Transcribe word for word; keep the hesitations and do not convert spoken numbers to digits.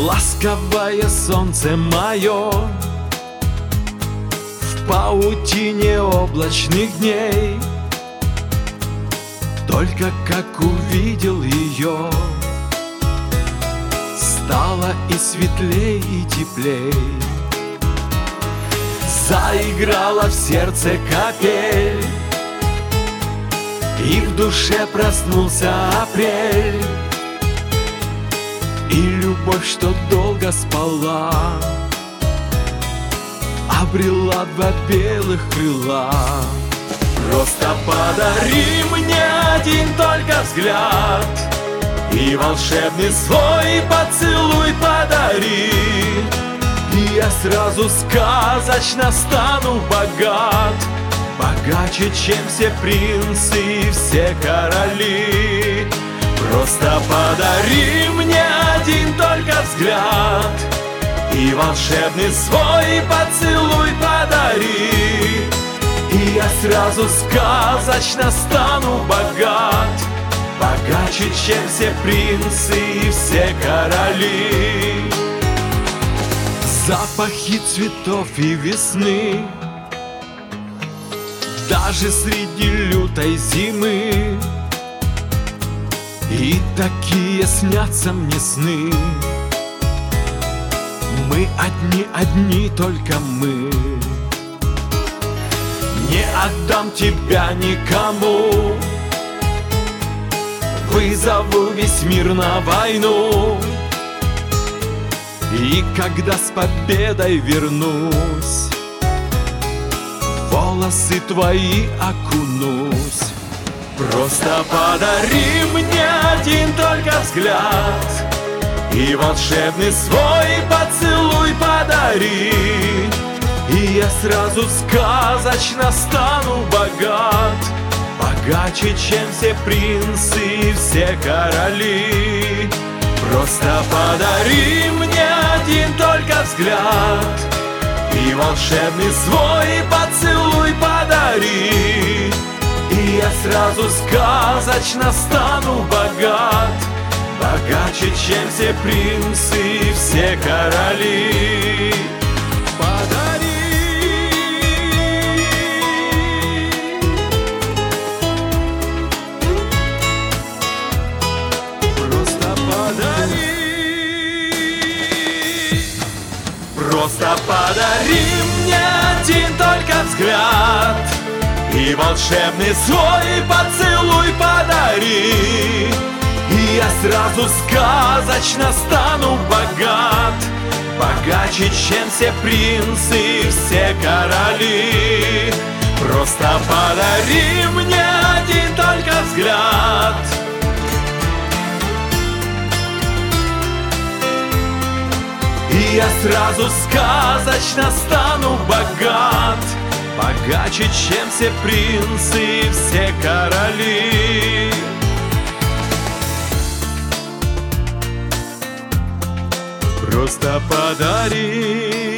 Ласковое солнце мое в паутине облачных дней. Только как увидел ее, стало и светлей, и теплей. Заиграла в сердце капель, и в душе проснулся апрель. И любовь, что долго спала, обрела два белых крыла. Просто подари мне один только взгляд, и волшебный свой поцелуй подари, и я сразу сказочно стану богат, богаче, чем все принцы и все короли. Просто подари мне один только взгляд, и волшебный свой поцелуй подари, и я сразу сказочно стану богат, богаче, чем все принцы и все короли. Запахи цветов и весны, даже среди лютой зимы, и такие снятся мне сны. Мы одни, одни только мы. Не отдам тебя никому, вызову весь мир на войну, и когда с победой вернусь, в волосы твои окунусь. Просто подари мне один только взгляд, и волшебный свой поцелуй подари, и я сразу сказочно стану богат, богаче, чем все принцы и все короли. Просто подари мне один только взгляд, и волшебный свой поцелуй подари, и я сразу сказочно стану богат, богаче, чем все принцы и все короли. Подари, просто подари, просто подари мне один только взгляд, и волшебный свой поцелуй подари, и я сразу сказочно стану богат, богаче, чем все принцы и все короли. Просто подари мне один только взгляд, и я сразу сказочно стану богат, богаче, чем все принцы и все короли. Просто подари.